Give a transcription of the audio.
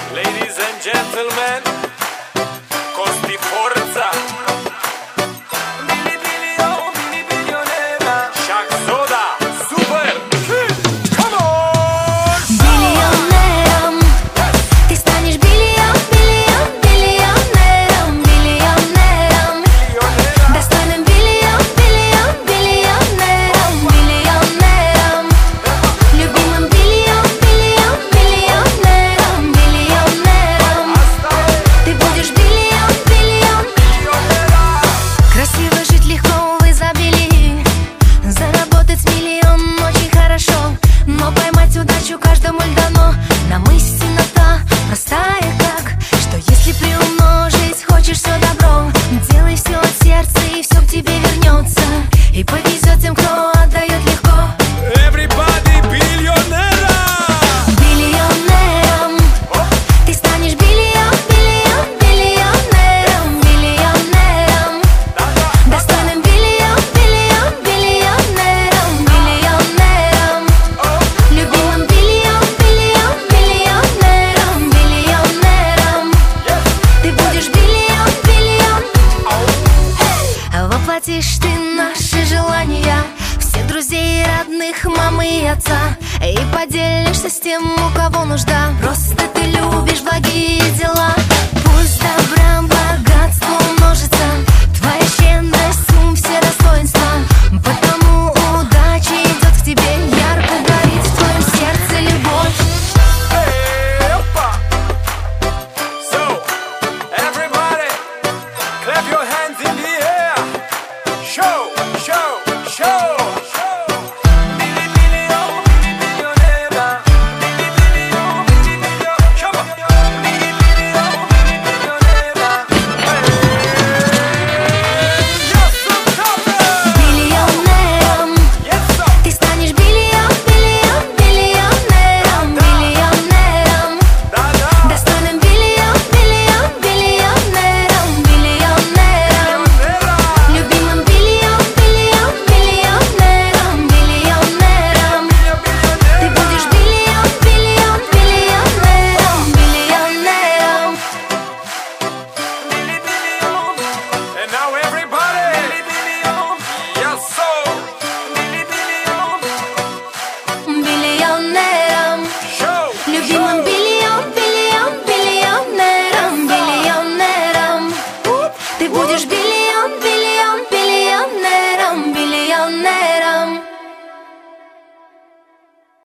Ladies and gentlemen, Costi Forza, Bilionera, Shaq Soda, Super, come on! Биллионером ты станешь биллионером, достойным биллионером, любимым биллионером. Ты будешь биллион. Красиво жить легко в изобилии, заработать миллион очень хорошо, но поймать удачу каждому дано. Нам истина та простая как, что если приумножить хочешь все добро, делай все от сердца и все к тебе вернется, и повезет тем, кто отдает легко. Everybody биллионера! Биллионером ты станешь биллионером, достойным биллионером, любимым биллионером. Ты будешь биллион. Воплотишь ты наши желания, всех друзей, родных, мамы и отца, и поделишься с тем, у кого нужда. Просто